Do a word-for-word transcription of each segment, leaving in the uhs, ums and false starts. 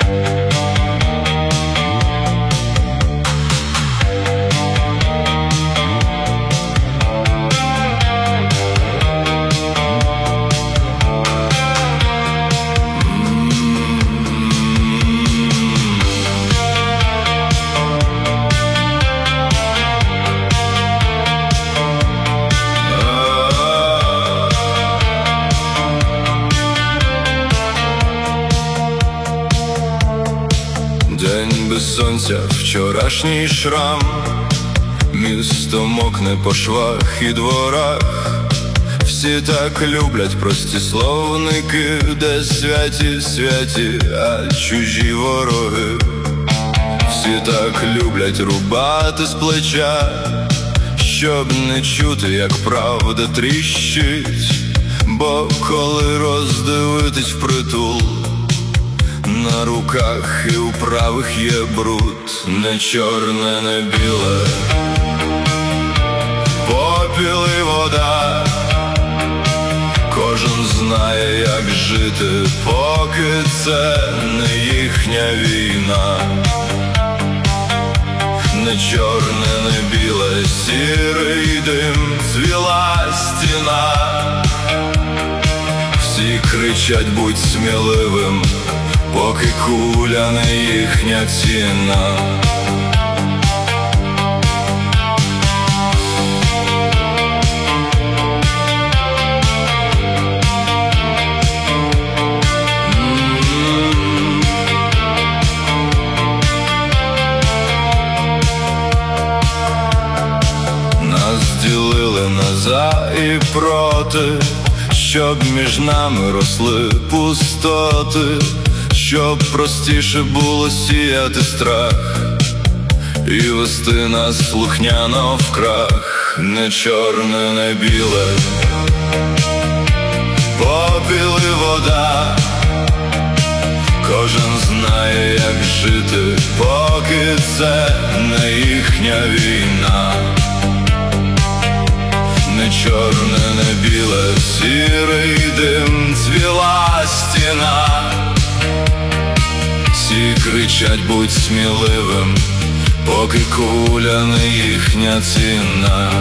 День без сонця, вчорашній шрам, місто мокне по швах і дворах. Всі так люблять прості словники, де святі святі, а чужі вороги. Всі так люблять рубати з плеча, щоб не чути, як правда тріщить. Бо коли роздивитись впритул, на руках і у правих є бруд. Не чорне, не біле, попіл і вода. Кожен знає, як жити, поки це не їхня війна. Не чорне, не біле, сірий дим, цвіла стіна. Всі кричать: будь сміливим, поки куля не їхня ціна. Нас ділили на за і проти, щоб між нами росли пустоти, щоб простіше було сіяти страх і вести нас слухняно в крах. Не чорне, не біле, попіл і вода. Кожен знає, як жити, поки це не їхня війна. Не чорне, не біле, сірий дим, цвіла стіна. Всі кричать: будь сміливим, поки куля не їхня ціна.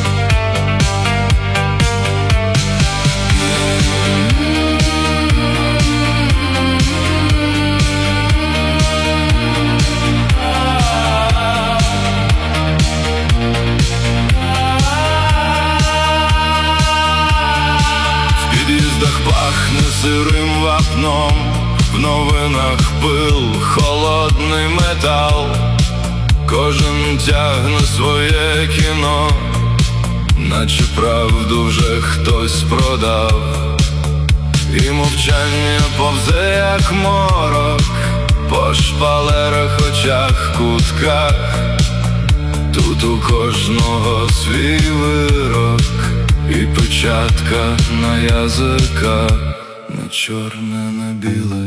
В під'їздах пахне сирим вапном, в новинах пил, холодний метал. Кожен тягне своє кіно, наче правду вже хтось продав. І мовчання повзе, як морок, по шпалерах, очах, кутках. Тут у кожного свій вирок і печатка на язиках. Не чорне, не біле,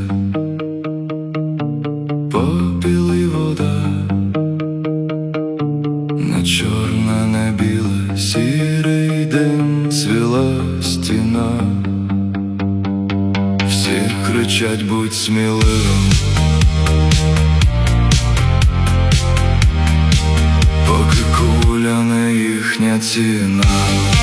попіл і вода. Не чорне, не біле, сірий дим, цвіла стіна. Всі кричать: будь сміливим, поки куля не їхня ціна.